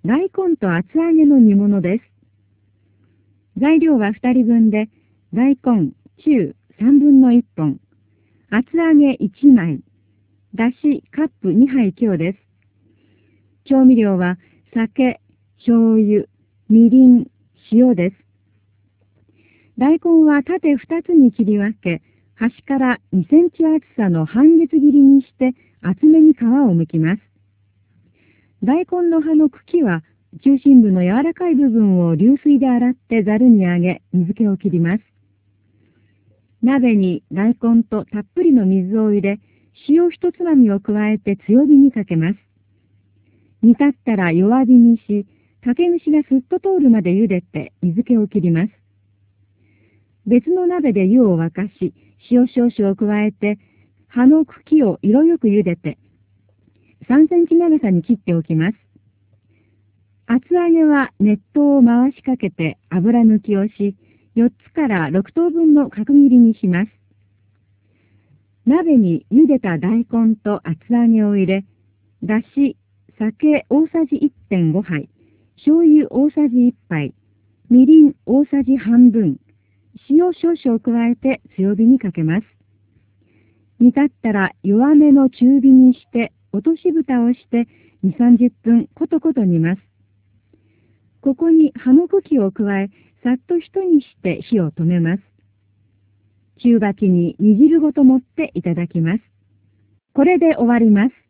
大根と厚揚げの煮物です。材料は2人分で、大根、中3分の1本、厚揚げ1枚、だしカップ2杯強です。調味料は酒、醤油、みりん、塩です。大根は縦2つに切り分け、端から2センチ厚さの半月切りにして厚めに皮を剥きます。大根の葉の茎は中心部の柔らかい部分を流水で洗ってざるにあげ、水気を切ります。鍋に大根とたっぷりの水を入れ、塩一つまみを加えて強火にかけます。煮立ったら弱火にし、竹串がすっと通るまで茹でて水気を切ります。別の鍋で湯を沸かし、塩少々を加えて、葉の茎を色よく茹でて、3センチ長さに切っておきます。厚揚げは熱湯を回しかけて油抜きをし、4つから6等分の角切りにします。鍋に茹でた大根と厚揚げを入れ、だし、酒大さじ 1.5 杯、醤油大さじ1杯、みりん大さじ半分、塩少々加えて強火にかけます。煮立ったら弱めの中火にして落とし蓋をして2、30分コトコト煮ます。ここに葉の茎を加え、さっと一煮して火を止めます。中鉢に煮汁ごと盛っていただきます。これで終わります。